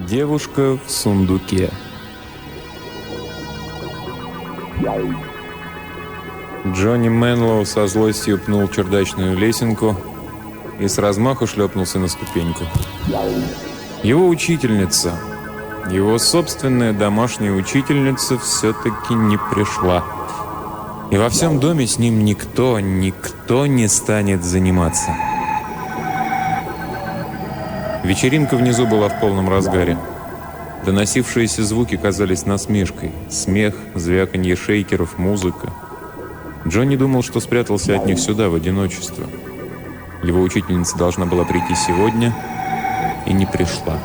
Девушка в сундуке. Джонни Мэнлоу со злостью пнул чердачную лесенку и с размаху шлепнулся на ступеньку. Его учительница, его собственная домашняя учительница, все-таки не пришла. И во всем доме с ним никто не станет заниматься. Вечеринка внизу была в полном разгаре. Доносившиеся звуки казались насмешкой. Смех, звяканье шейкеров, музыка. Джонни думал, что спрятался от них сюда, в одиночество. Его учительница должна была прийти сегодня, и не пришла.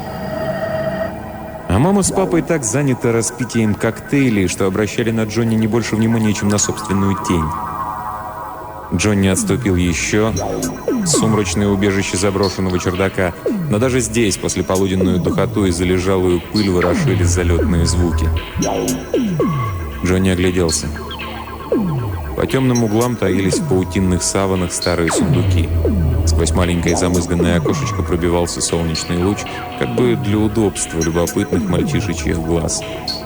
А мама с папой так заняты распитием коктейлей, что обращали на Джонни не больше внимания, чем на собственную тень. Джонни отступил еще. Сумрачное убежище заброшенного чердака. Но даже здесь, после полуденную духоту и залежалую пыль, ворошили залетные звуки. Джонни огляделся. По темным углам таились в паутинных саванах старые сундуки. Сквозь маленькое замызганное окошечко пробивался солнечный луч, как бы для удобства любопытных мальчишечьих глаз.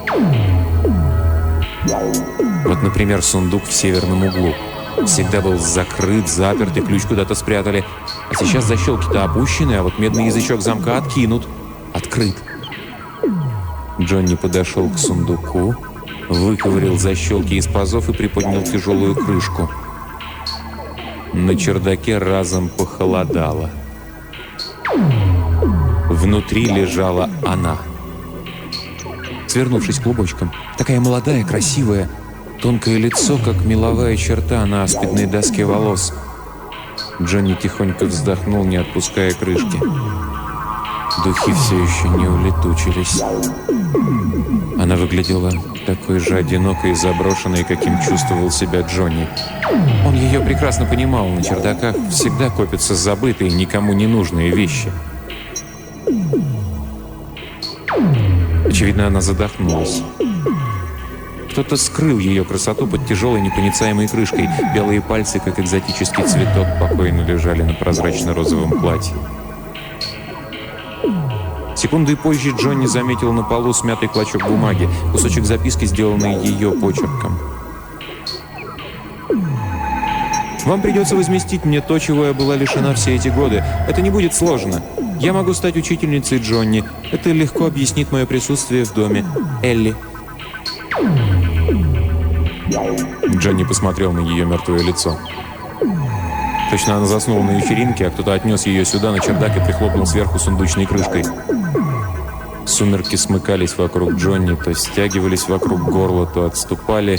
Вот, например, сундук в северном углу. Всегда был закрыт, заперт, и ключ куда-то спрятали. А сейчас защелки-то опущены, а вот медный язычок замка откинут. Открыт. Джонни подошел к сундуку, выковырял защелки из пазов и приподнял тяжелую крышку. На чердаке разом похолодало. Внутри лежала она. Свернувшись клубочком, такая молодая, красивая, тонкое лицо, как меловая черта на аспидной доске волос. Джонни тихонько вздохнул, не отпуская крышки. Духи все еще не улетучились. Она выглядела такой же одинокой и заброшенной, каким чувствовал себя Джонни. Он ее прекрасно понимал. На чердаках всегда копятся забытые, никому не нужные вещи. Очевидно, она задохнулась. Кто-то скрыл ее красоту под тяжелой непроницаемой крышкой. Белые пальцы, как экзотический цветок, покойно лежали на прозрачно-розовом платье. Секундой позже Джонни заметил на полу смятый клочок бумаги, кусочек записки, сделанный ее почерком. «Вам придется возместить мне то, чего я была лишена все эти годы. Это не будет сложно. Я могу стать учительницей Джонни. Это легко объяснит мое присутствие в доме. Элли». Джонни посмотрел на ее мертвое лицо. Точно она заснула на вечеринке, а кто-то отнес ее сюда, на чердак, и прихлопнул сверху сундучной крышкой. Сумерки смыкались вокруг Джонни, то стягивались вокруг горла, то отступали.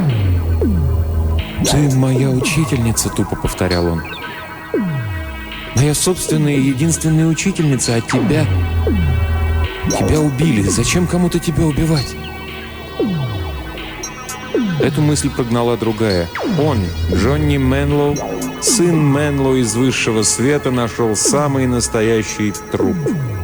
«Ты моя учительница», — тупо повторял он. «Моя собственная и единственная учительница, а тебя... Тебя убили. Зачем кому-то тебя убивать?» Эту мысль прогнала другая. Он, Джонни Мэнлоу, сын Мэнлоу из высшего света, нашел самый настоящий труп.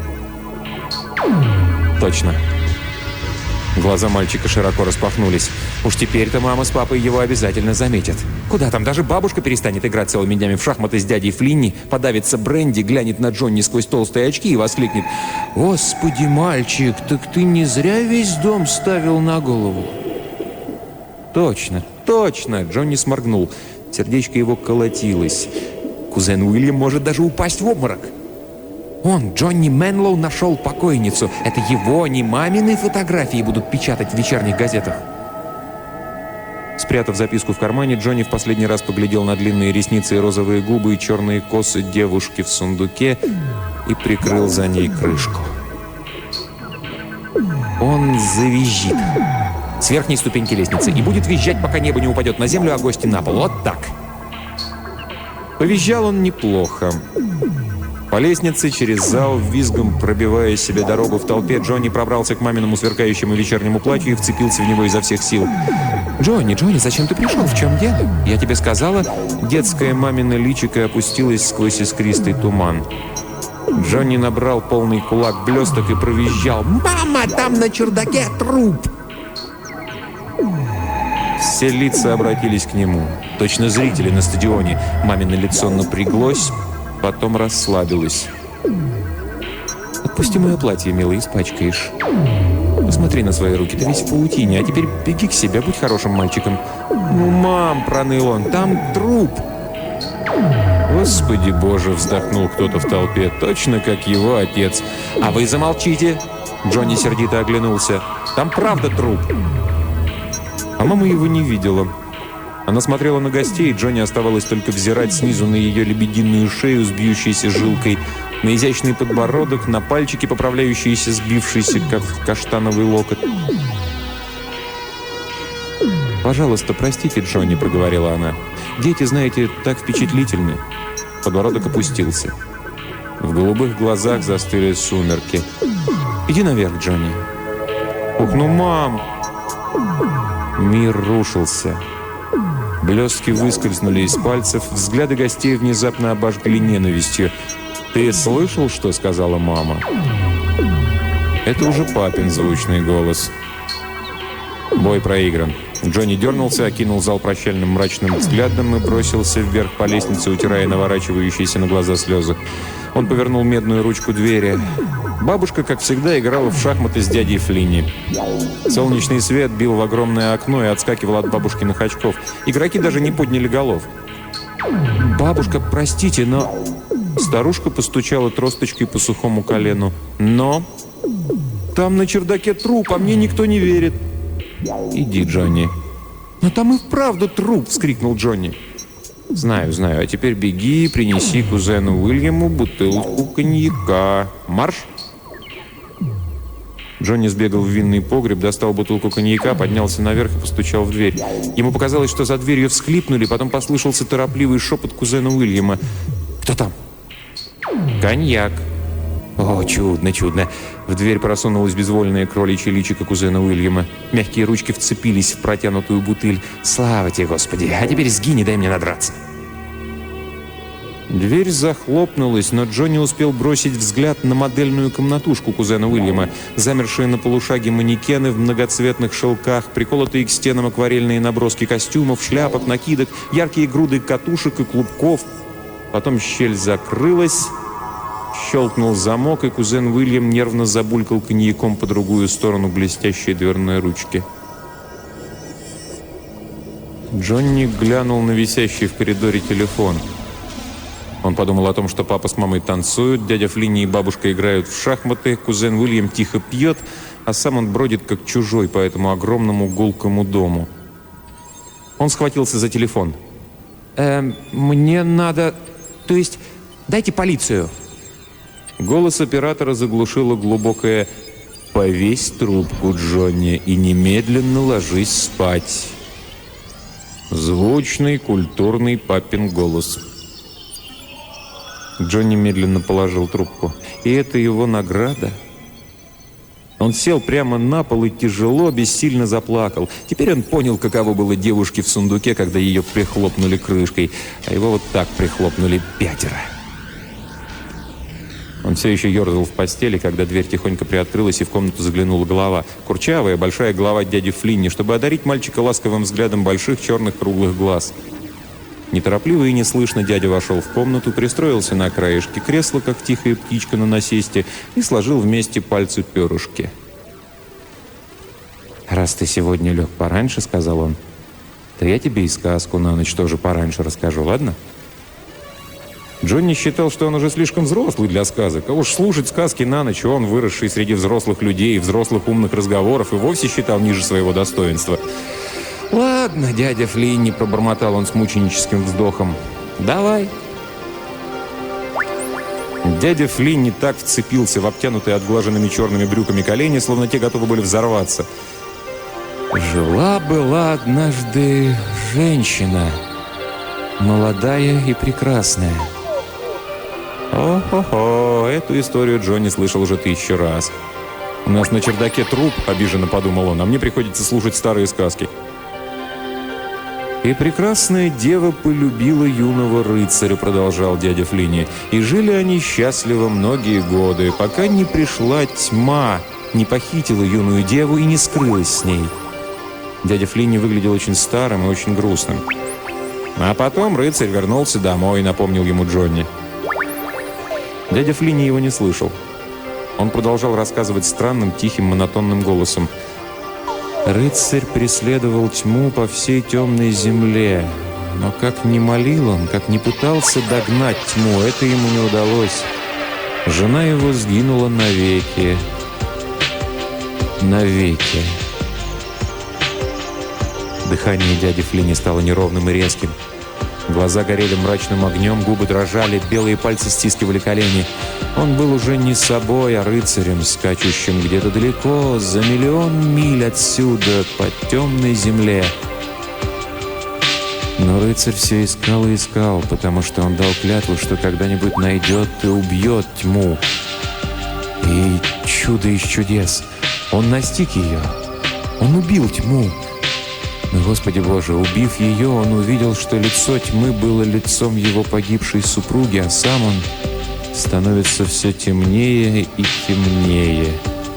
Точно. Глаза мальчика широко распахнулись. Уж теперь-то мама с папой его обязательно заметят. Куда там, даже бабушка перестанет играть целыми днями в шахматы с дядей Флинни, подавится бренди, глянет на Джонни сквозь толстые очки и воскликнет: «Господи, мальчик, так ты не зря весь дом ставил на голову». «Точно, точно!» — Джонни сморгнул. Сердечко его колотилось. Кузен Уильям может даже упасть в обморок. Он, Джонни Мэнлоу, нашел покойницу. Это его, не мамины фотографии будут печатать в вечерних газетах. Спрятав записку в кармане, Джонни в последний раз поглядел на длинные ресницы и розовые губы и черные косы девушки в сундуке и прикрыл за ней крышку. Он завизжит с верхней ступеньки лестницы и будет визжать, пока небо не упадет на землю, а гости на пол. Вот так. Повизжал он неплохо. По лестнице, через зал, визгом пробивая себе дорогу в толпе, Джонни пробрался к маминому сверкающему вечернему платью и вцепился в него изо всех сил. «Джонни, зачем ты пришел? В чем дело? Я тебе сказала...» Детское мамино личико опустилось сквозь искристый туман. Джонни набрал полный кулак блесток и провизжал: «Мама, там на чердаке труп!» Все лица обратились к нему. Точно зрители на стадионе. Мамино лицо напряглось, потом расслабилось. Опусти мое платье, милый, испачкаешь. Посмотри на свои руки, ты весь в паутине, а теперь беги к себе, будь хорошим мальчиком». «Ну, мам», — проныл он, — «там труп». «Господи боже», — вздохнул кто-то в толпе, точно как его отец. «А вы замолчите!» — Джонни сердито оглянулся. «Там правда труп!» А мама его не видела. Она смотрела на гостей, и Джонни оставалось только взирать снизу на ее лебединую шею с бьющейся жилкой, на изящный подбородок, на пальчики, поправляющиеся сбившиеся, как каштановый локоть. «Пожалуйста, простите, Джонни», — проговорила она. «Дети, знаете, так впечатлительны». Подбородок опустился. В голубых глазах застыли сумерки. «Иди наверх, Джонни». «Ух, ну, мам!» Мир рушился. Блестки выскользнули из пальцев, взгляды гостей внезапно обожгли ненавистью. «Ты слышал, что сказала мама?» Это уже папин звучный голос. Бой проигран. Джонни дернулся, окинул зал прощальным мрачным взглядом и бросился вверх по лестнице, утирая наворачивающиеся на глаза слезы. Он повернул медную ручку двери. Бабушка, как всегда, играла в шахматы с дядей Флинни. Солнечный свет бил в огромное окно и отскакивал от бабушкиных очков. Игроки даже не подняли голов. «Бабушка, простите, но...» Старушка постучала тросточкой по сухому колену. «Но...» «Там на чердаке труп, а мне никто не верит». «Иди, Джонни». «Но там и вправду труп!» — вскрикнул Джонни. «Знаю, знаю. А теперь беги и принеси кузену Уильяму бутылку коньяка. Марш!» Джонни сбегал в винный погреб, достал бутылку коньяка, поднялся наверх и постучал в дверь. Ему показалось, что за дверью всхлипнули, потом послышался торопливый шепот кузена Уильяма. «Кто там?» «Коньяк». «О, чудно, чудно!» В дверь просунулась безвольная кроличья личико кузена Уильяма. Мягкие ручки вцепились в протянутую бутыль. «Слава тебе, Господи! А теперь сгинь и дай мне надраться!» Дверь захлопнулась, но Джонни успел бросить взгляд на модельную комнатушку кузена Уильяма. Замершие на полушаге манекены в многоцветных шелках, приколотые к стенам акварельные наброски костюмов, шляпок, накидок, яркие груды катушек и клубков. Потом щель закрылась, щелкнул замок, и кузен Уильям нервно забулькал коньяком по другую сторону блестящей дверной ручки. Джонни глянул на висящий в коридоре телефон. Он подумал о том, что папа с мамой танцуют, дядя Флинни и бабушка играют в шахматы, кузен Уильям тихо пьет, а сам он бродит как чужой по этому огромному гулкому дому. Он схватился за телефон. «Мне надо... То есть, дайте полицию». Голос оператора заглушило глубокое «Повесь трубку, Джонни, и немедленно ложись спать». Звучный, культурный папин голос. Джонни медленно положил трубку. И это его награда. Он сел прямо на пол и тяжело, бессильно заплакал. Теперь он понял, каково было девушке в сундуке, когда ее прихлопнули крышкой. А его вот так прихлопнули 5. Он все еще ерзал в постели, когда дверь тихонько приоткрылась, и в комнату заглянула голова. Курчавая, большая голова дяди Флинни, чтобы одарить мальчика ласковым взглядом больших черных круглых глаз. Неторопливо и неслышно дядя вошел в комнату, пристроился на краешке кресла, как тихая птичка на насесте, и сложил вместе пальцы перышки. «Раз ты сегодня лег пораньше, — сказал он, — то я тебе и сказку на ночь тоже пораньше расскажу, ладно?» Джонни считал, что он уже слишком взрослый для сказок, а уж слушать сказки на ночь он, выросший среди взрослых людей, взрослых умных разговоров, и вовсе считал ниже своего достоинства. «Ладно, дядя Флинни, — пробормотал он с мученическим вздохом, — давай». Дядя Флинни так вцепился в обтянутые отглаженными черными брюками колени, словно те готовы были взорваться. Жила-была однажды женщина, молодая и прекрасная. О-хо-хо, эту историю Джонни слышал уже 1000 раз. «У нас на чердаке труп, — обиженно подумал он, — а мне приходится слушать старые сказки». «И прекрасная дева полюбила юного рыцаря, — продолжал дядя Флинни, — и жили они счастливо многие годы, пока не пришла тьма, не похитила юную деву и не скрылась с ней». Дядя Флинни выглядел очень старым и очень грустным. «А потом рыцарь вернулся домой, — напомнил ему Джонни. Дядя Флинни его не слышал. Он продолжал рассказывать странным, тихим, монотонным голосом. «Рыцарь преследовал тьму по всей темной земле, но как ни молил он, как ни пытался догнать тьму, это ему не удалось. Жена его сгинула навеки. Навеки». Дыхание дяди Флинни стало неровным и резким. Глаза горели мрачным огнем, губы дрожали, белые пальцы стискивали колени. Он был уже не собой, а рыцарем, скачущим где-то далеко, за миллион миль отсюда, по темной земле. Но рыцарь все искал и искал, потому что он дал клятву, что когда-нибудь найдет и убьет тьму. И чудо из чудес. Он настиг ее. Он убил тьму. Но, Господи Боже, убив ее, он увидел, что лицо тьмы было лицом его погибшей супруги, а сам он становится все темнее и темнее.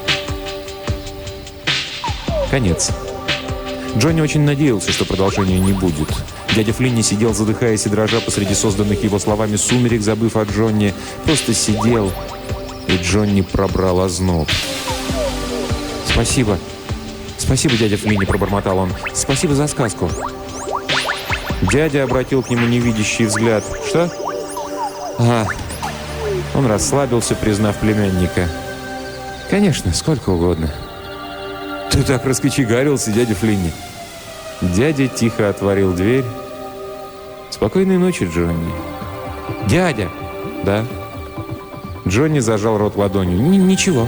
Конец. Джонни очень надеялся, что продолжения не будет. Дядя Флинни сидел, задыхаясь и дрожа посреди созданных его словами сумерек, забыв о Джонни. Просто сидел, и Джонни пробрал озноб. «Спасибо. Спасибо, дядя Флинни», — пробормотал он. «Спасибо за сказку». Дядя обратил к нему невидящий взгляд. «Что?» «А...» Он расслабился, признав племянника. «Конечно, сколько угодно». «Ты так раскочегарился, дядя Флинни». Дядя тихо отворил дверь. «Спокойной ночи, Джонни». «Дядя!» «Да». Джонни зажал рот ладонью. «Ничего».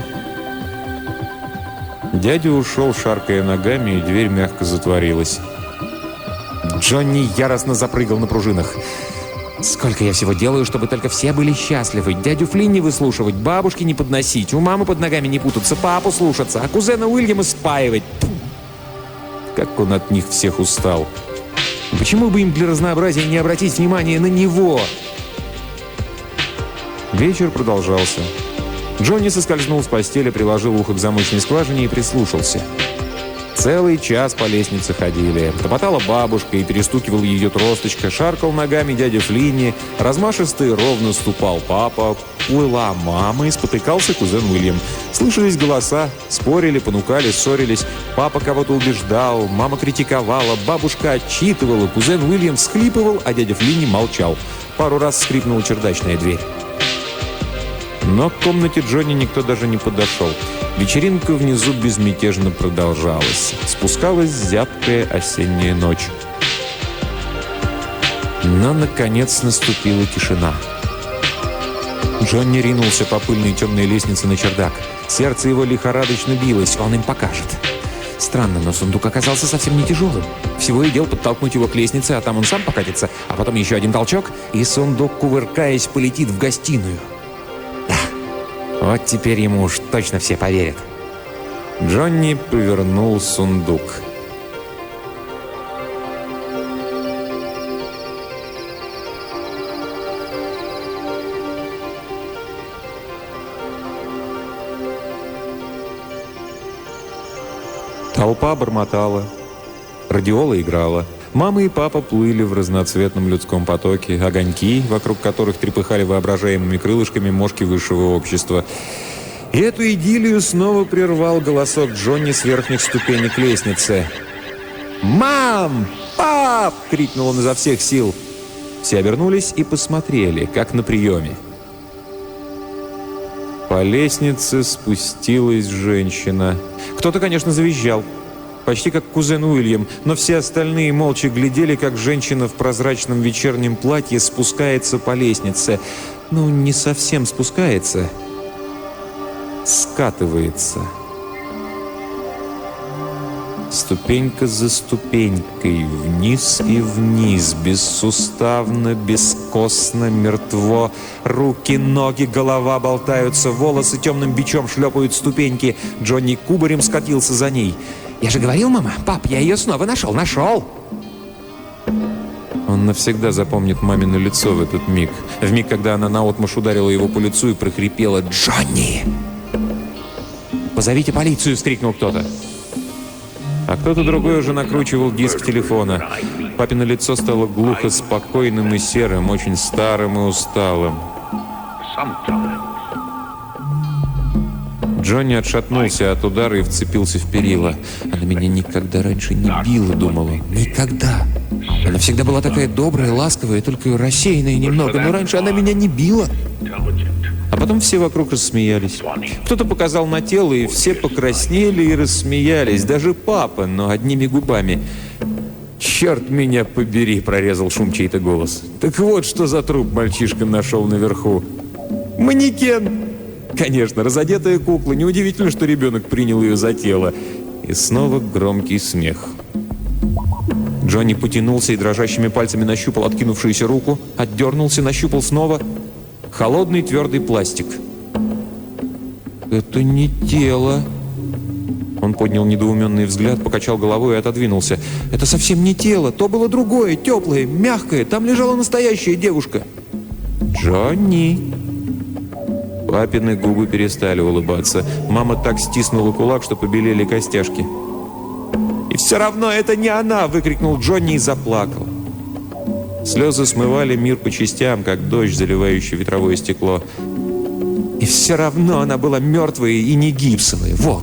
Дядя ушел, шаркая ногами, и дверь мягко затворилась. Джонни яростно запрыгал на пружинах. «Сколько я всего делаю, чтобы только все были счастливы. Дядю Флинни выслушивать, бабушки не подносить, у мамы под ногами не путаться, папу слушаться, а кузена Уильяма спаивать. Фу. Как он от них всех устал. Почему бы им для разнообразия не обратить внимание на него?» Вечер продолжался. Джонни соскользнул с постели, приложил ухо к замочной скважине и прислушался. Целый час по лестнице ходили. Топотала бабушка и перестукивал ее тросточка, шаркал ногами дядя Флинни, размашисто и ровно ступал папа, плыла мама и спотыкался кузен Уильям. Слышались голоса, спорили, понукали, ссорились. Папа кого-то убеждал, мама критиковала, бабушка отчитывала, кузен Уильям всхлипывал, а дядя Флинни молчал. Пару раз скрипнула чердачная дверь. Но к комнате Джонни никто даже не подошел. Вечеринка внизу безмятежно продолжалась. Спускалась зябкая осенняя ночь. Но, наконец, наступила тишина. Джонни ринулся по пыльной темной лестнице на чердак. Сердце его лихорадочно билось, он им покажет. Странно, но сундук оказался совсем не тяжелым. Всего и дел подтолкнуть его к лестнице, а там он сам покатится, а потом еще один толчок, и сундук, кувыркаясь, полетит в гостиную. Вот теперь ему уж точно все поверят. Джонни повернул сундук. Толпа бормотала. Радиола играла. Мама и папа плыли в разноцветном людском потоке, огоньки, вокруг которых трепыхали воображаемыми крылышками мошки высшего общества. И эту идиллию снова прервал голосок Джонни с верхних ступенек лестницы. «Мам! Пап!» — крикнул он изо всех сил. Все обернулись и посмотрели, как на приеме. По лестнице спустилась женщина. Кто-то, конечно, завизжал. Почти как кузен Уильям, но все остальные молча глядели, как женщина в прозрачном вечернем платье спускается по лестнице. Ну, не совсем спускается. Скатывается. Ступенька за ступенькой, вниз и вниз, бессуставно, бескостно, мертво. Руки, ноги, голова болтаются, волосы темным бичом шлепают ступеньки. Джонни кубарем скатился за ней. «Я же говорил, мама, пап, я ее снова нашел!» Он навсегда запомнит мамино лицо в этот миг. В миг, когда она наотмашь ударила его по лицу и прохрипела: «Джонни!» «Позовите полицию!» — вскрикнул кто-то. А кто-то другой уже накручивал диск телефона. Папино лицо стало глухо спокойным и серым, очень старым и усталым. Джонни отшатнулся от удара и вцепился в перила. «Она меня никогда раньше не била», — думал он. «Никогда. Она всегда была такая добрая, ласковая, только рассеянная немного, но раньше она меня не била». А потом все вокруг рассмеялись. Кто-то показал на тело, и все покраснели и рассмеялись. Даже папа, но одними губами. «Черт меня побери!» — прорезал шум чей-то голос. «Так вот, что за труп мальчишка нашел наверху. Манекен!» Конечно, разодетая кукла. Неудивительно, что ребенок принял ее за тело. И снова громкий смех. Джонни потянулся и дрожащими пальцами нащупал откинувшуюся руку, отдернулся, нащупал снова. Холодный твердый пластик. «Это не тело». Он поднял недоуменный взгляд, покачал головой и отодвинулся. «Это совсем не тело. То было другое, теплое, мягкое. Там лежала настоящая девушка». «Джонни!» Папины губы перестали улыбаться. Мама так стиснула кулак, что побелели костяшки. «И все равно это не она!» — выкрикнул Джонни и заплакал. Слезы смывали мир по частям, как дождь, заливающий ветровое стекло. И все равно она была мертвая и не гипсовая. Вот.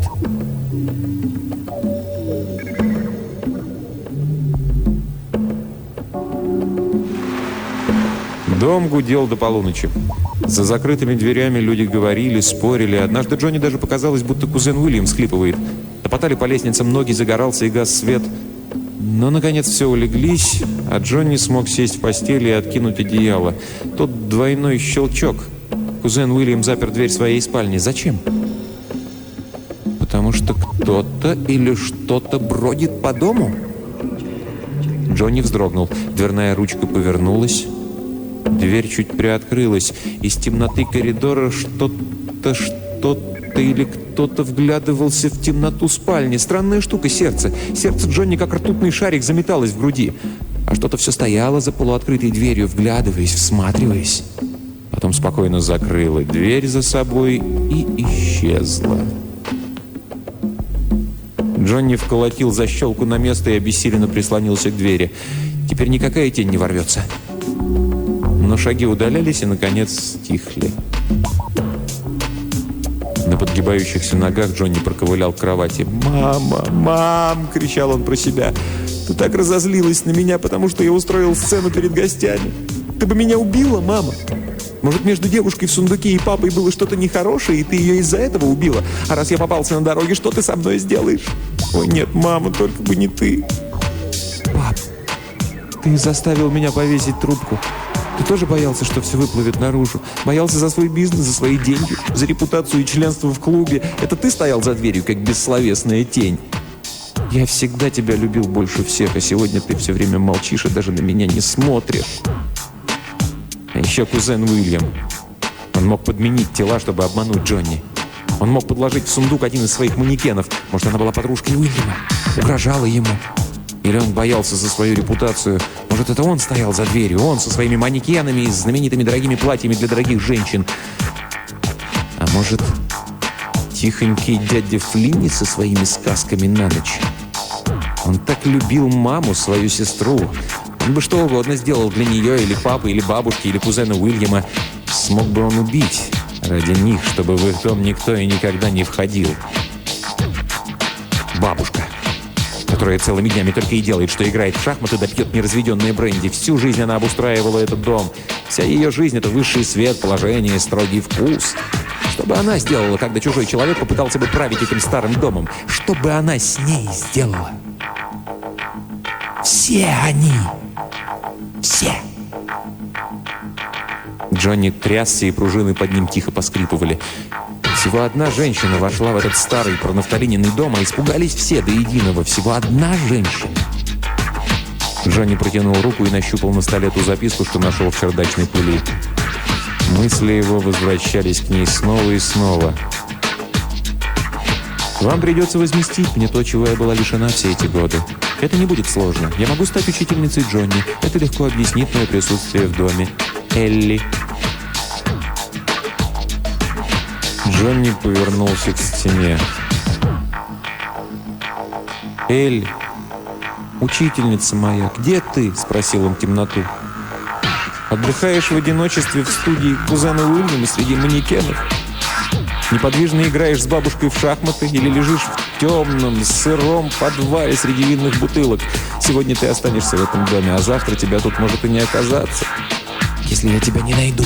Дом гудел до полуночи. За закрытыми дверями люди говорили, спорили. Однажды Джонни даже показалось, будто кузен Уильям всхлипывает. Топотали по лестницам ноги, загорался и гас свет. Но, наконец, все улеглись, а Джонни смог сесть в постели и откинуть одеяло. Тот двойной щелчок. Кузен Уильям запер дверь своей спальни. Зачем? Потому что кто-то или что-то бродит по дому. Джонни вздрогнул. Дверная ручка повернулась. Дверь чуть приоткрылась. Из темноты коридора что-то или кто-то вглядывался в темноту спальни. Странная штука — сердце. Сердце Джонни, как ртутный шарик, заметалось в груди. А что-то все стояло за полуоткрытой дверью, вглядываясь, всматриваясь. Потом спокойно закрыла дверь за собой и исчезла. Джонни вколотил защелку на место и обессиленно прислонился к двери. Теперь никакая тень не ворвется. Но шаги удалялись и, наконец, стихли. На подгибающихся ногах Джонни проковылял к кровати. «Мама! Мам!» — кричал он про себя. «Ты так разозлилась на меня, потому что я устроил сцену перед гостями. Ты бы меня убила, мама? Может, между девушкой в сундуке и папой было что-то нехорошее, и ты ее из-за этого убила? А раз я попался на дороге, что ты со мной сделаешь? Ой, нет, мама, только бы не ты!» «Пап, ты заставил меня повесить трубку. Ты тоже боялся, что все выплывет наружу? Боялся за свой бизнес, за свои деньги, за репутацию и членство в клубе. Это ты стоял за дверью, как бессловесная тень. Я всегда тебя любил больше всех, а сегодня ты все время молчишь и даже на меня не смотришь». А еще кузен Уильям. Он мог подменить тела, чтобы обмануть Джонни. Он мог подложить в сундук один из своих манекенов. Может, она была подружкой Уильяма, угрожала ему. Или он боялся за свою репутацию. Может, это он стоял за дверью, он со своими манекенами и знаменитыми дорогими платьями для дорогих женщин. А может, тихонький дядя Флинни со своими сказками на ночь. Он так любил маму, свою сестру. Он бы что угодно сделал для нее, или папы, или бабушки, или кузена Уильяма. Смог бы он убить ради них, чтобы в их дом никто и никогда не входил. Бабушка, которая целыми днями только и делает, что играет в шахматы, да пьет неразведенные бренди. Всю жизнь она обустраивала этот дом. Вся ее жизнь — это высший свет, положение, строгий вкус. Что бы она сделала, когда чужой человек попытался бы править этим старым домом? Что бы она с ней сделала? Все они. Все. Джонни трясся, и пружины под ним тихо поскрипывали. Всего одна женщина вошла в этот старый пронафталиненный дом, а испугались все до единого. Всего одна женщина. Джонни протянул руку и нащупал на столе ту записку, что нашел в чердачной пыли. Мысли его возвращались к ней снова и снова. «Вам придется возместить мне то, чего я была лишена все эти годы. Это не будет сложно. Я могу стать учительницей Джонни. Это легко объяснит мое присутствие в доме. Элли». Джонни повернулся к стене. «Элли, учительница моя, где ты?» — спросил он темноту. «Отдыхаешь в одиночестве в студии кузена Уильяма среди манекенов? Неподвижно играешь с бабушкой в шахматы или лежишь в темном, сыром подвале среди винных бутылок. Сегодня ты останешься в этом доме, а завтра тебя тут может и не оказаться, если я тебя не найду.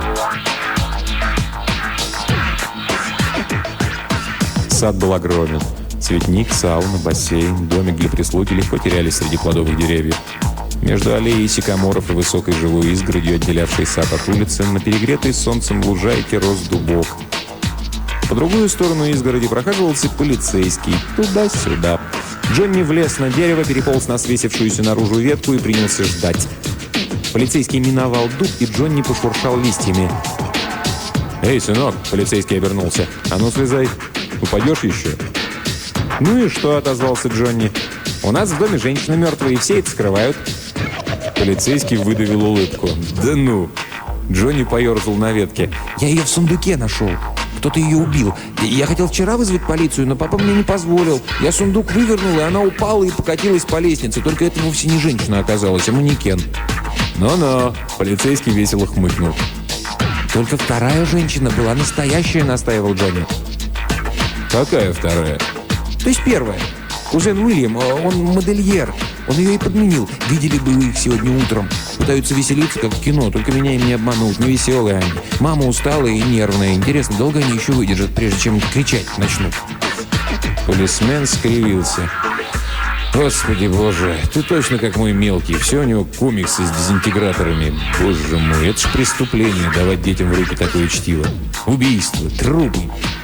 Сад был огромен. Цветник, сауна, бассейн, домик для прислуги легко терялись среди плодовых деревьев. Между аллеей сикаморов и высокой живой изгородью, отделявшей сад от улицы, на перегретой солнцем лужайке рос дубок. По другую сторону изгороди прохаживался полицейский. Туда-сюда. Джонни влез на дерево, переполз на свесившуюся наружу ветку и принялся ждать. Полицейский миновал дуб, и Джонни пошуршал листьями. «Эй, сынок!» – полицейский обернулся. «А ну, слезай! Упадешь еще?» «Ну и что?» – отозвался Джонни. «У нас в доме женщина мертвая, и все это скрывают». Полицейский выдавил улыбку. «Да ну!» Джонни поерзал на ветке. «Я ее в сундуке нашел. Кто-то ее убил. Я хотел вчера вызвать полицию, но папа мне не позволил. Я сундук вывернул, и она упала и покатилась по лестнице. Только это вовсе не женщина оказалась, а манекен». «Но-но!» – полицейский весело хмыкнул. «Только вторая женщина была настоящая», – настаивал Джонни. «Какая вторая?» «То есть первая. Кузен Уильям, он модельер. Он ее и подменил. Видели бы вы их сегодня утром. Пытаются веселиться, как в кино, только меня им не обманут. Невеселые они. Мама усталая и нервная. Интересно, долго они еще выдержат, прежде чем кричать начнут?» Полисмен скривился. «Господи боже, ты точно как мой мелкий. Все у него комиксы с дезинтеграторами. Боже мой, это ж преступление давать детям в руки такое чтиво. Убийство, трупы.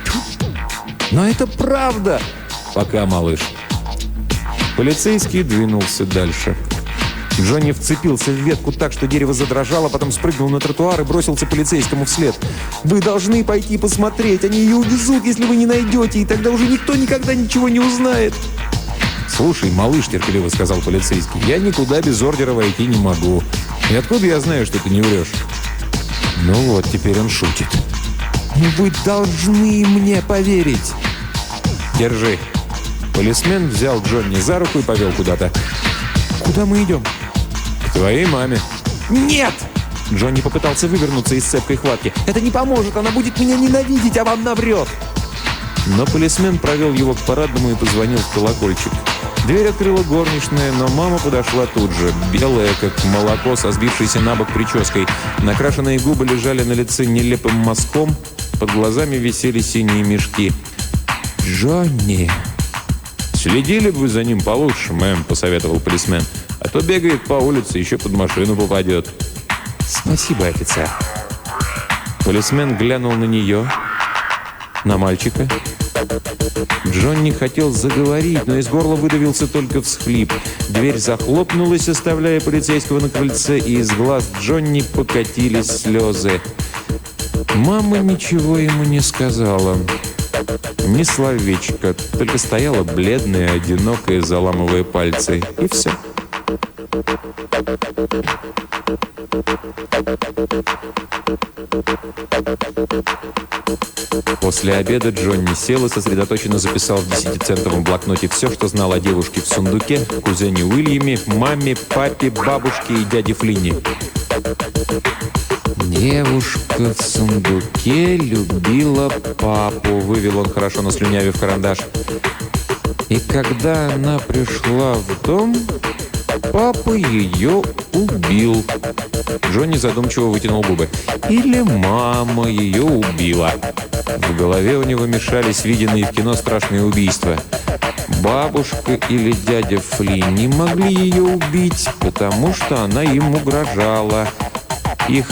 Но это правда!» «Пока, малыш». Полицейский двинулся дальше. Джонни вцепился в ветку так, что дерево задрожало, потом спрыгнул на тротуар и бросился полицейскому вслед. «Вы должны пойти посмотреть. Они ее увезут, если вы не найдете, и тогда уже никто никогда ничего не узнает». «Слушай, малыш», — терпеливо сказал полицейский, — «я никуда без ордера войти не могу. И откуда я знаю, что ты не врешь?» Ну вот, теперь он шутит. «Вы должны мне поверить». «Держи». Полисмен взял Джонни за руку и повел куда-то. «Куда мы идем?» «К твоей маме». «Нет!» Джонни попытался вывернуться из цепкой хватки. «Это не поможет, она будет меня ненавидеть, а вам наврет!» Но полисмен провел его к парадному и позвонил в колокольчик. Дверь открыла горничная, но мама подошла тут же, белая, как молоко, со сбившейся на бок прической. Накрашенные губы лежали на лице нелепым мазком, под глазами висели синие мешки. «Джонни!» «Следили бы вы за ним получше, мэм», — посоветовал полисмен. «А то бегает по улице, еще под машину попадет». «Спасибо, офицер». Полисмен глянул на нее, на мальчика. Джонни хотел заговорить, но из горла выдавился только всхлип. Дверь захлопнулась, оставляя полицейского на крыльце, и из глаз Джонни покатились слезы. Мама ничего ему не сказала. Ни словечко, только стояла бледная, одинокая, заламывая пальцы. И все. После обеда Джонни сел и сосредоточенно записал в 10-центовом блокноте все, что знал о девушке в сундуке, кузене Уильяме, маме, папе, бабушке и дяде Флинни. «Девушка в сундуке любила папу», — вывел он, хорошо наслюнявив карандаш. «И когда она пришла в дом, папа ее убил». Джонни задумчиво вытянул губы. «Или мама ее убила». В голове у него мешались виденные в кино страшные убийства. Бабушка или дядя Флинни могли ее убить, потому что она им угрожала. Их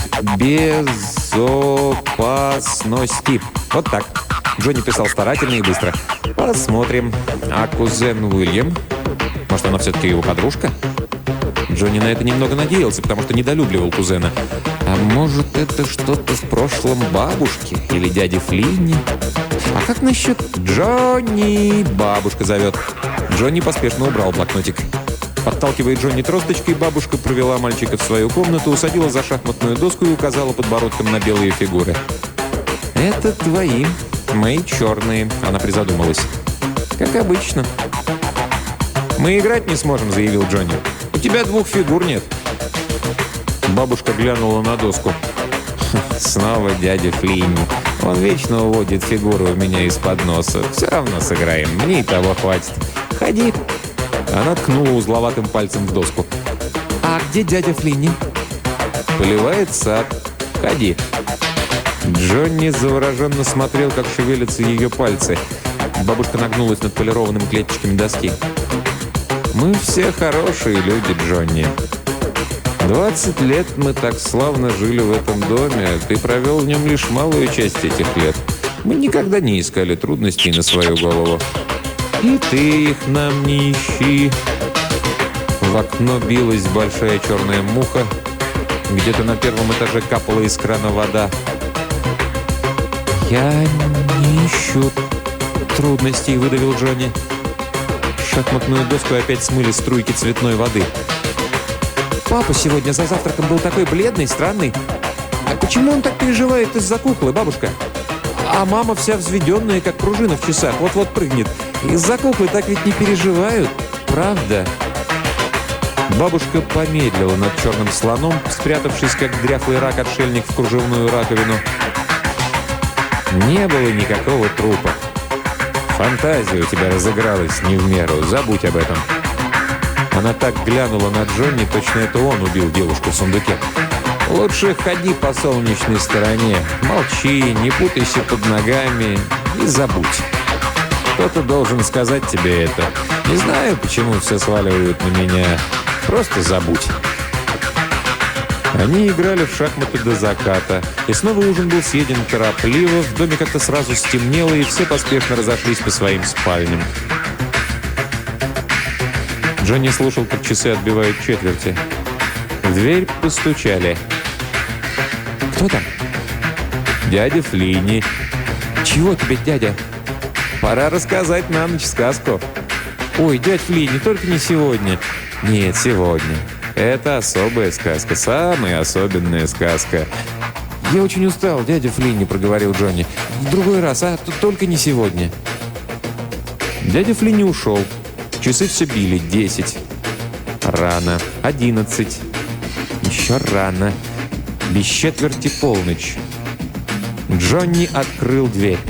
безопасности. Вот так. Джонни писал старательно и быстро. Посмотрим. А кузен Уильям? Может, она все-таки его подружка? Джонни на это немного надеялся, потому что недолюбливал кузена. А может, это что-то в прошлом бабушки или дяди Флинни? А как насчет Джонни? Бабушка зовет. Джонни поспешно убрал блокнотик. Подталкивая Джонни тросточкой, бабушка провела мальчика в свою комнату, усадила за шахматную доску и указала подбородком на белые фигуры. «Это твои, мои черные», — она призадумалась. «Как обычно». «Мы играть не сможем», — заявил Джонни. «У тебя двух фигур нет». Бабушка глянула на доску. Снова дядя Флинни. Он вечно уводит фигуру у меня из-под носа. Все равно сыграем. Мне и того хватит. Ходи. Она ткнула узловатым пальцем в доску. А где дядя Флинни? Поливает сад. Ходи. Джонни завороженно смотрел, как шевелятся ее пальцы. Бабушка нагнулась над полированными клеточками доски. «Мы все хорошие люди, Джонни. 20 лет мы так славно жили в этом доме. Ты провел в нем лишь малую часть этих лет. Мы никогда не искали трудностей на свою голову. И ты их нам не ищи». В окно билась большая черная муха. Где-то на первом этаже капала из крана вода. «Я не ищу трудностей», — выдавил Джонни. Шахматную доску опять смыли струйки цветной воды. Папа сегодня за завтраком был такой бледный, странный. А почему он так переживает из-за куклы, бабушка? А мама вся взведенная, как пружина в часах, вот-вот прыгнет. Из-за куклы так ведь не переживают, правда?» Бабушка помедлила над черным слоном, спрятавшись, как дряхлый рак-отшельник в кружевную раковину. Не было никакого трупа. Фантазия у тебя разыгралась не в меру. Забудь об этом. Она так глянула на Джонни, точно это он убил девушку в сундуке. Лучше ходи по солнечной стороне. Молчи, не путайся под ногами и забудь. Кто-то должен сказать тебе это. Не знаю, почему все сваливают на меня. Просто забудь. Они играли в шахматы до заката. И снова ужин был съеден торопливо. В доме как-то сразу стемнело, и все поспешно разошлись по своим спальням. Джонни слушал, как часы отбивают четверти. В дверь постучали. «Кто там?» «Дядя Флинни». «Чего тебе, дядя?» «Пора рассказать на ночь сказку». «Ой, дядь Флинни, только не сегодня». «Нет, сегодня. Это особая сказка, самая особенная сказка». «Я очень устал, дядя Флинни», — проговорил Джонни. «В другой раз, только не сегодня». Дядя Флинни ушел. Часы все били. 10. Рано. 11. Еще рано. Без четверти полночь. Джонни открыл дверь.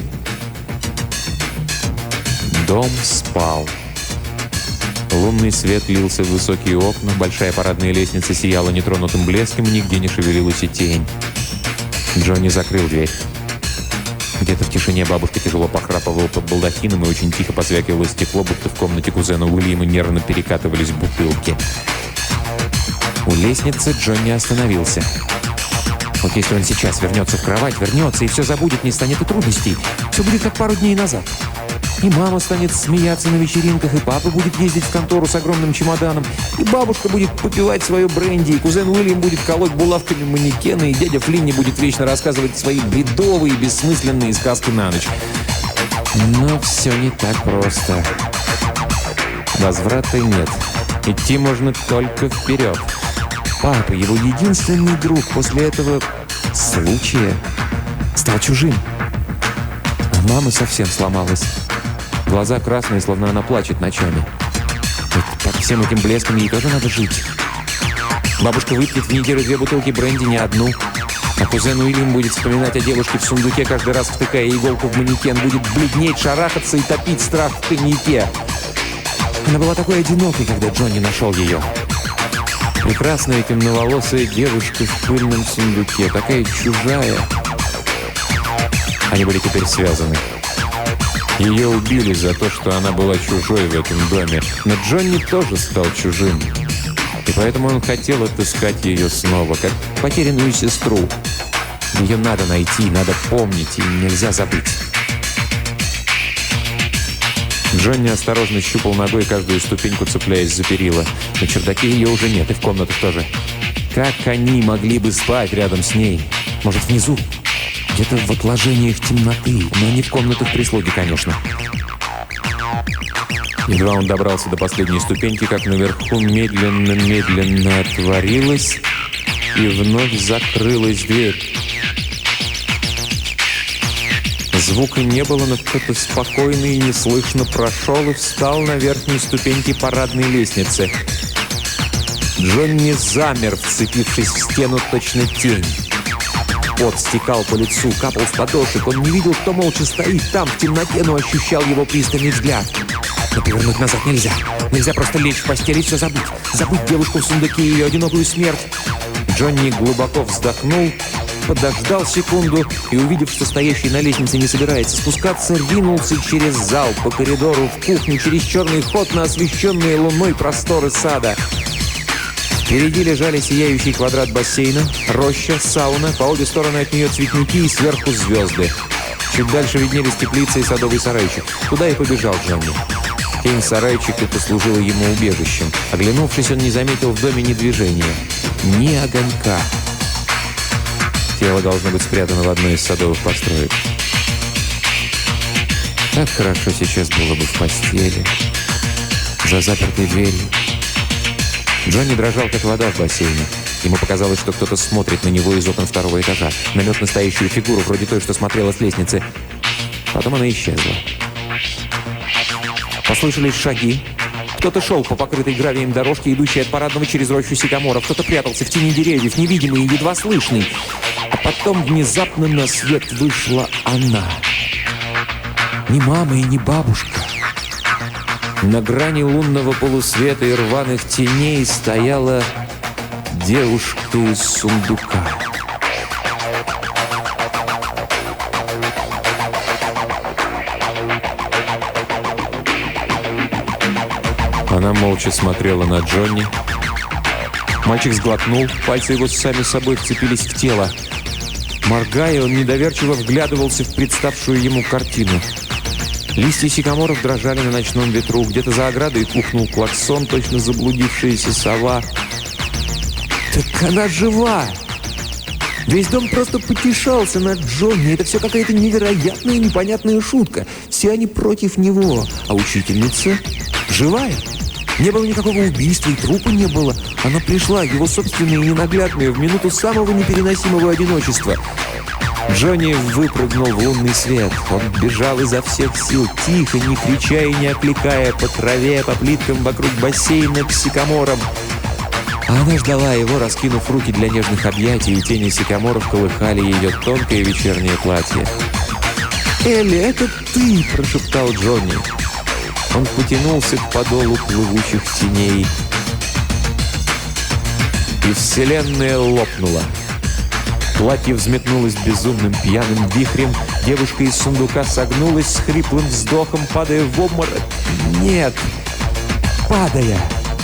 Дом спал. Лунный свет лился в высокие окна, большая парадная лестница сияла нетронутым блеском, нигде не шевелилась и тень. Джонни закрыл дверь. Где-то в тишине бабушка тяжело похрапывала под балдахином и очень тихо позвякивало стекло, будто в комнате кузена Уильяма нервно перекатывались бутылки. У лестницы Джонни остановился. Вот если он сейчас вернется в кровать, вернется, и все забудет, не станет и трудностей. Все будет как пару дней назад. И мама станет смеяться на вечеринках, и папа будет ездить в контору с огромным чемоданом, и бабушка будет попивать свое бренди, и кузен Уильям будет колоть булавками манекены, и дядя Флинни будет вечно рассказывать свои бредовые, бессмысленные сказки на ночь. Но все не так просто. Возврата нет. Идти можно только вперед. Папа, его единственный друг, после этого случая стал чужим. А мама совсем сломалась. Глаза красные, словно она плачет ночами. Под всем этим блеском ей тоже надо жить. Бабушка выпьет в неделю 2 бутылки бренди, не одну. А кузен Уильям будет вспоминать о девушке в сундуке, каждый раз втыкая иголку в манекен, будет бледнеть, шарахаться и топить страх в коньяке. Она была такой одинокой, когда Джонни нашел ее. Прекрасная темноволосая девушка в пыльном сундуке, такая чужая. Они были теперь связаны. Ее убили за то, что она была чужой в этом доме. Но Джонни тоже стал чужим. И поэтому он хотел отыскать ее снова, как потерянную сестру. Ее надо найти, надо помнить, и нельзя забыть. Джонни осторожно щупал ногой каждую ступеньку, цепляясь за перила. На чердаке ее уже нет, и в комнатах тоже. Как они могли бы спать рядом с ней? Может, внизу? Где-то в отложениях темноты, но не в комнатах прислуги, конечно. Едва он добрался до последней ступеньки, как наверху медленно-медленно отворилась и вновь закрылась дверь. Звука не было, но кто-то спокойно и неслышно прошел и встал на верхней ступеньке парадной лестницы. Джонни замер, вцепившись в стену, точно тень. Пот стекал по лицу, капал с ладошек. Он не видел, кто молча стоит там, в темноте, но ощущал его пристальный взгляд. Но повернуть назад нельзя. Нельзя просто лечь в постели и все забыть. Забыть девушку в сундуке и ее одинокую смерть. Джонни глубоко вздохнул, подождал секунду и, увидев, что стоящий на лестнице не собирается спускаться, ринулся через зал, по коридору, в кухню, через черный ход на освещенные луной просторы сада. Впереди лежали сияющий квадрат бассейна, роща, сауна, по обе стороны от нее цветники и сверху звезды. Чуть дальше виднелись теплицы и садовый сарайчик. Туда и побежал Джонни. Тень сарайчика послужила ему убежищем. Оглянувшись, он не заметил в доме ни движения, ни огонька. Тело должно быть спрятано в одной из садовых построек. Как хорошо сейчас было бы в постели, за запертой дверью. Джонни дрожал, как вода в бассейне. Ему показалось, что кто-то смотрит на него из окон второго этажа. Намек на стоящую фигуру, вроде той, что смотрела с лестницы. Потом она исчезла. Послышались шаги. Кто-то шел по покрытой гравием дорожке, идущей от парадного через рощу сикаморов. Кто-то прятался в тени деревьев, невидимый и едва слышный. А потом внезапно на свет вышла она. Не мама и не бабушка. На грани лунного полусвета и рваных теней стояла девушка из сундука. Она молча смотрела на Джонни. Мальчик сглотнул, пальцы его сами собой вцепились в тело. Моргая, он недоверчиво вглядывался в представшую ему картину. Листья сикаморов дрожали на ночном ветру. Где-то за оградой пухнул клаксон, точно заблудившаяся сова. Так она жива! Весь дом просто потешался над Джонни. Это все какая-то невероятная и непонятная шутка. Все они против него. А учительница живая. Не было никакого убийства, и трупа не было. Она пришла, его собственная и ненаглядная, в минуту самого непереносимого одиночества. Джонни выпрыгнул в лунный свет. Он бежал изо всех сил, тихо, не крича и не окликая, по траве, по плиткам вокруг бассейна к сикаморам. А она ждала его, раскинув руки для нежных объятий, и тени сикаморов колыхали ее тонкое вечернее платье. «Элли, это ты!» – прошептал Джонни. Он потянулся к подолу плывущих теней. И вселенная лопнула. Платье взметнулось безумным пьяным вихрем. Девушка из сундука согнулась с хриплым вздохом, падая в обморок. Нет, падая.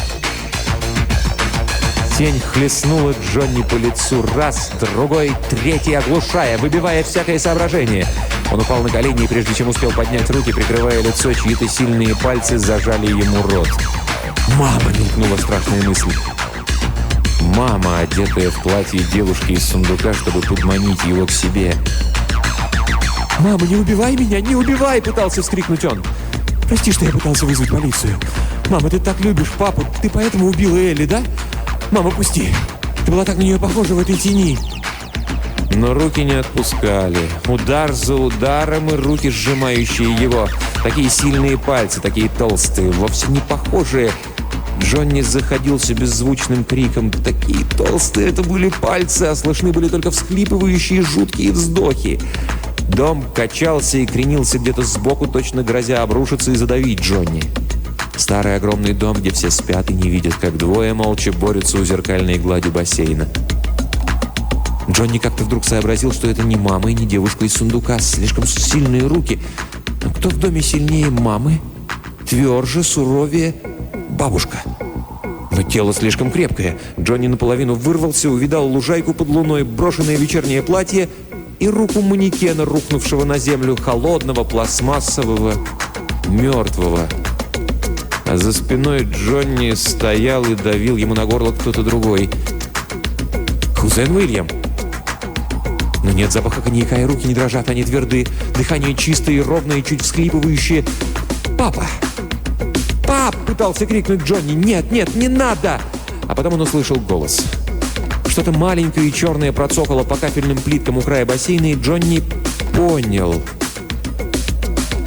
Тень хлестнула Джонни по лицу раз, другой, третий, оглушая, выбивая всякое соображение. Он упал на колени, и прежде чем успел поднять руки, прикрывая лицо, чьи-то сильные пальцы зажали ему рот. «Мама!» — мелькнула страшная мысль. Мама, одетая в платье девушки из сундука, чтобы подманить его к себе. «Мама, не убивай меня, не убивай!» — пытался вскрикнуть он. «Прости, что я пытался вызвать полицию. Мама, ты так любишь папу, ты поэтому убила Элли, да? Мама, пусти! Ты была так на нее похожа в этой тени!» Но руки не отпускали. Удар за ударом, и руки, сжимающие его. Такие сильные пальцы, такие толстые, вовсе не похожие. Джонни заходился беззвучным криком. Такие толстые это были пальцы, а слышны были только всхлипывающие жуткие вздохи. Дом качался и кренился где-то сбоку, точно грозя обрушиться и задавить Джонни. Старый огромный дом, где все спят и не видят, как двое молча борются у зеркальной глади бассейна. Джонни как-то вдруг сообразил, что это не мама и не девушка из сундука. Слишком сильные руки. Но кто в доме сильнее мамы? Тверже, суровее? Бабушка. Но тело слишком крепкое. Джонни наполовину вырвался, увидал лужайку под луной, брошенное вечернее платье и руку манекена, рухнувшего на землю, холодного, пластмассового, мертвого. А за спиной Джонни стоял и давил ему на горло кто-то другой. Кузен Уильям. Но нет запаха коньяка, и руки не дрожат, они тверды. Дыхание чистое и ровное, чуть всхлипывающее. «Папа! Пап!» — пытался крикнуть Джонни. «Нет, нет, не надо!» А потом он услышал голос. Что-то маленькое и черное процокало по кафельным плиткам у края бассейна, и Джонни понял.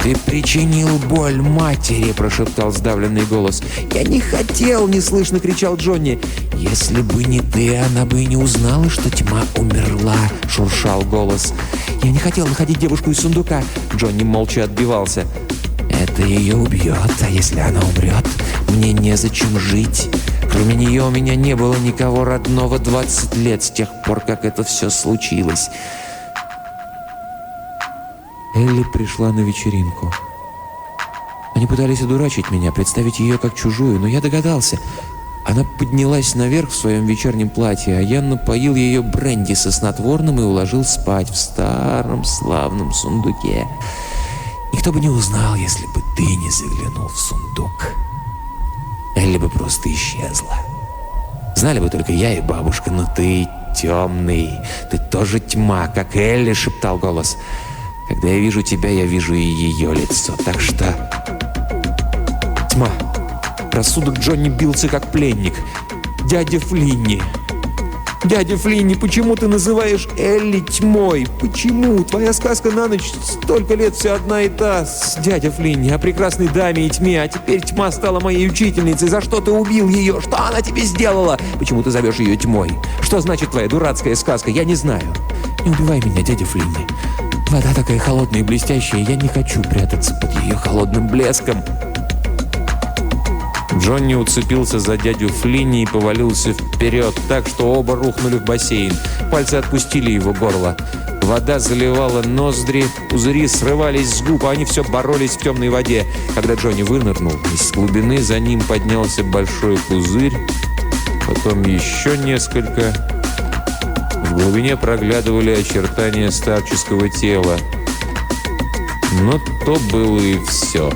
«Ты причинил боль матери!» – прошептал сдавленный голос. «Я не хотел!» – неслышно кричал Джонни. «Если бы не ты, она бы и не узнала, что тьма умерла!» – шуршал голос. «Я не хотел находить девушку из сундука!» Джонни молча отбивался. «Это ее убьет, а если она умрет, мне незачем жить. Кроме нее у меня не было никого родного 20 лет с тех пор, как это все случилось». Элли пришла на вечеринку. Они пытались одурачить меня, представить ее как чужую, но я догадался. Она поднялась наверх в своем вечернем платье, а я напоил ее бренди со снотворным и уложил спать в старом славном сундуке. Никто бы не узнал, если бы ты не заглянул в сундук. Элли бы просто исчезла. Знали бы только я и бабушка, но ты темный, ты тоже тьма, как Элли, шептал голос. Когда я вижу тебя, я вижу и ее лицо, так что... Тьма. Рассудок Джонни бился как пленник. Дядя Флинни. Дядя Флинни, почему ты называешь Элли тьмой? Почему? Твоя сказка на ночь столько лет все одна и та с дядя Флинни о прекрасной даме и тьме, а теперь тьма стала моей учительницей. За что ты убил ее? Что она тебе сделала? Почему ты зовешь ее тьмой? Что значит твоя дурацкая сказка? Я не знаю. Не убивай меня, дядя Флинни. Вода такая холодная и блестящая, я не хочу прятаться под ее холодным блеском. Джонни уцепился за дядю Флинни и повалился вперед, так что оба рухнули в бассейн. Пальцы отпустили его горло. Вода заливала ноздри, пузыри срывались с губ, а они все боролись в темной воде. Когда Джонни вынырнул, из глубины за ним поднялся большой пузырь, потом еще несколько. В глубине проглядывали очертания старческого тела. Но то было и все.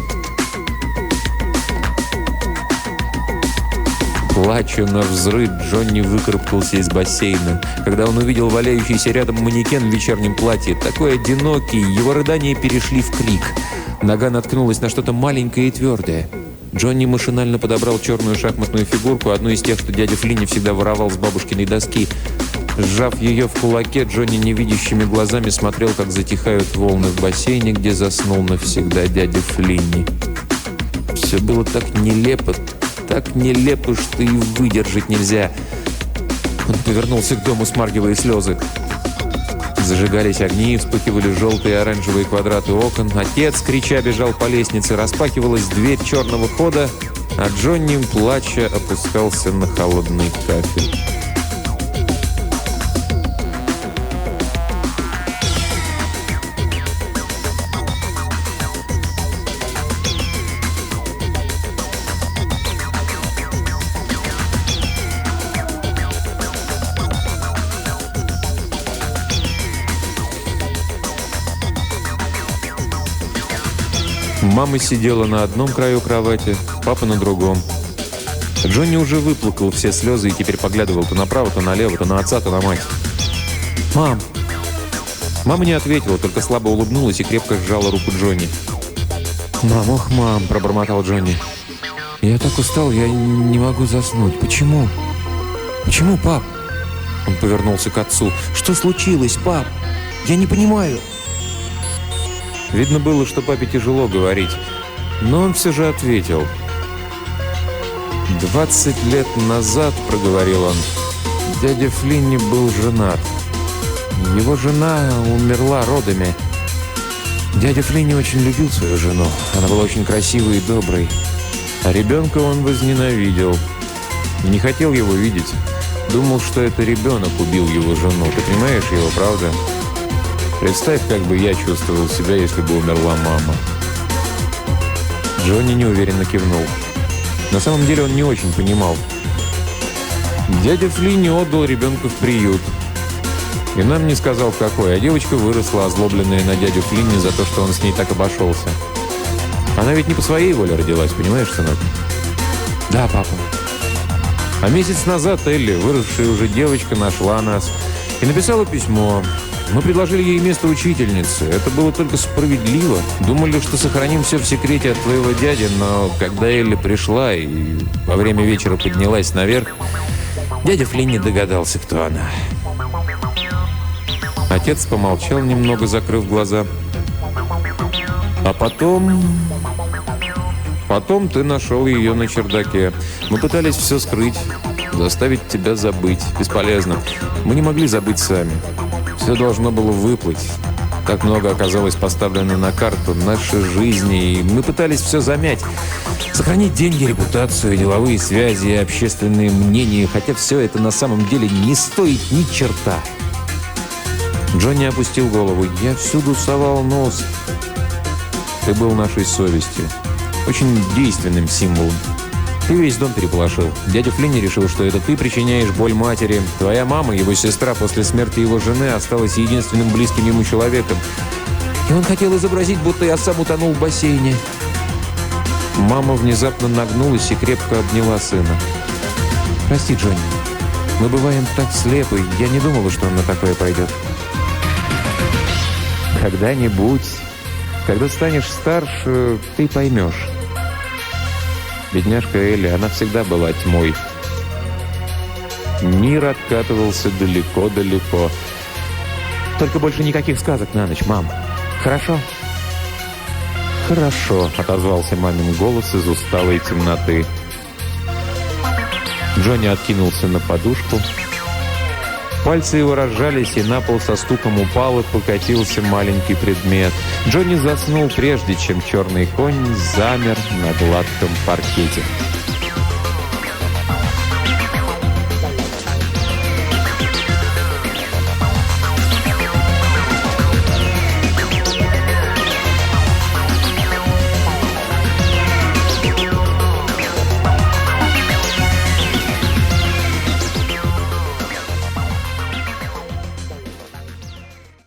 Плача на взрыв, Джонни выкарабкался из бассейна. Когда он увидел валяющийся рядом манекен в вечернем платье, такой одинокий, его рыдания перешли в крик. Нога наткнулась на что-то маленькое и твердое. Джонни машинально подобрал черную шахматную фигурку, одну из тех, что дядя Флинни всегда воровал с бабушкиной доски. Сжав ее в кулаке, Джонни невидящими глазами смотрел, как затихают волны в бассейне, где заснул навсегда дядя Флинни. Все было так нелепо, что и выдержать нельзя. Он повернулся к дому, смаргивая слезы. Зажигались огни, вспыхивали желтые и оранжевые квадраты окон. Отец, крича, бежал по лестнице. Распахивалась дверь черного хода, а Джонни, плача, опускался на холодный кафель. Мама сидела на одном краю кровати, папа на другом. Джонни уже выплакал все слезы и теперь поглядывал то направо, то налево, то на отца, то на мать. «Мам!» Мама не ответила, только слабо улыбнулась и крепко сжала руку Джонни. «Мам, ох, мам!» – пробормотал Джонни. «Я так устал, я не могу заснуть. Почему? Почему, пап?» Он повернулся к отцу. «Что случилось, пап? Я не понимаю!» Видно было, что папе тяжело говорить, но он все же ответил. 20 лет назад, — проговорил он, — дядя Флинни был женат. Его жена умерла родами. Дядя Флинни очень любил свою жену. Она была очень красивой и доброй. А ребенка он возненавидел. Не хотел его видеть. Думал, что это ребенок убил его жену. Ты понимаешь его, правда? Представь, как бы я чувствовал себя, если бы умерла мама. Джонни неуверенно кивнул. На самом деле он не очень понимал. Дядя Флинни отдал ребенка в приют. И нам не сказал, в какой, а девочка выросла, озлобленная на дядю Флинни за то, что он с ней так обошелся. Она ведь не по своей воле родилась, понимаешь, сынок? Да, папа. А месяц назад Элли, выросшая уже девочка, нашла нас и написала письмо. Мы предложили ей место учительницы. Это было только справедливо. Думали, что сохраним все в секрете от твоего дяди, но когда Элли пришла и во время вечера поднялась наверх, дядя Флинни догадался, кто она. Отец помолчал немного, закрыв глаза. А потом... Потом ты нашел ее на чердаке. Мы пытались все скрыть, заставить тебя забыть. Бесполезно. Мы не могли забыть сами. Все должно было выплыть. Так много оказалось поставлено на карту нашей жизни, и мы пытались все замять. Сохранить деньги, репутацию, деловые связи, общественные мнения, хотя все это на самом деле не стоит ни черта. Джонни опустил голову. Я всюду совал нос. Ты был нашей совестью. Очень действенным символом. Ты весь дом переполошил. Дядя Флинни решил, что это ты причиняешь боль матери. Твоя мама, его сестра, после смерти его жены осталась единственным близким ему человеком. И он хотел изобразить, будто я сам утонул в бассейне. Мама внезапно нагнулась и крепко обняла сына. «Прости, Джонни, мы бываем так слепы. Я не думала, что он на такое пойдет». «Когда-нибудь, когда станешь старше, ты поймешь». Бедняжка Элли, она всегда была тьмой. Мир откатывался далеко-далеко. «Только больше никаких сказок на ночь, мам. Хорошо?» «Хорошо», — отозвался мамин голос из усталой темноты. Джонни откинулся на подушку. Пальцы его разжались, и на пол со стуком упал и покатился маленький предмет. Джонни заснул, прежде чем черный конь замер на гладком паркете.